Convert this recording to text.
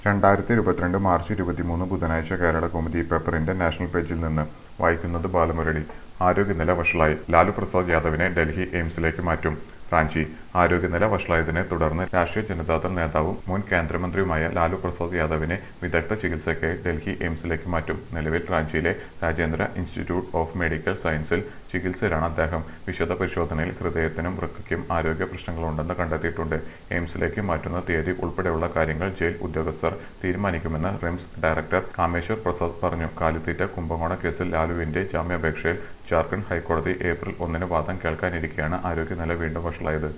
2022 March 23 ബുധനാഴ്ച കേരള കൗമുദി പേപ്പറിന്റെ national പേജിൽ നിന്ന് വായിക്കുന്നത് ബാലമുരളി. ആരോഗ്യനില വഷളായി, ലാലു പ്രസാദ് യാദവിനെ ഡൽഹി എയിംസിലേക്ക് മാറ്റും. റാഞ്ചി. ആരോഗ്യനില വഷളായതിനെ തുടർന്ന് രാഷ്ട്രീയ ജനതാദൾ നേതാവും മുൻ കേന്ദ്രമന്ത്രിയുമായ ലാലു പ്രസാദ് യാദവിനെ വിദഗ്ധ ചികിത്സയ്ക്കായി ഡൽഹി എയിംസിലേക്ക് മാറ്റും. നിലവിൽ റാഞ്ചിയിലെ രാജേന്ദ്ര ഇൻസ്റ്റിറ്റ്യൂട്ട് ഓഫ് മെഡിക്കൽ സയൻസിൽ ചികിത്സയിലാണ് അദ്ദേഹം. വിശദ പരിശോധനയിൽ ഹൃദയത്തിനും വൃക്കയ്ക്കും ആരോഗ്യ പ്രശ്നങ്ങളുണ്ടെന്ന് കണ്ടെത്തിയിട്ടുണ്ട്. എയിംസിലേക്ക് മാറ്റുന്ന തീയതി ഉൾപ്പെടെയുള്ള കാര്യങ്ങൾ ജയിൽ ഉദ്യോഗസ്ഥർ തീരുമാനിക്കുമെന്ന് റിംസ് ഡയറക്ടർ കാമേശ്വർ പ്രസാദ് പറഞ്ഞു. കാലിത്തീറ്റ കുംഭകോണ കേസിൽ ലാലുവിന്റെ ജാമ്യാപേക്ഷയിൽ ജാർഖണ്ഡ് ഹൈക്കോടതി ഏപ്രിൽ 1 വാദം കേൾക്കാനിരിക്കെയാണ് ആരോഗ്യനില വീണ്ടും വഷളായത്.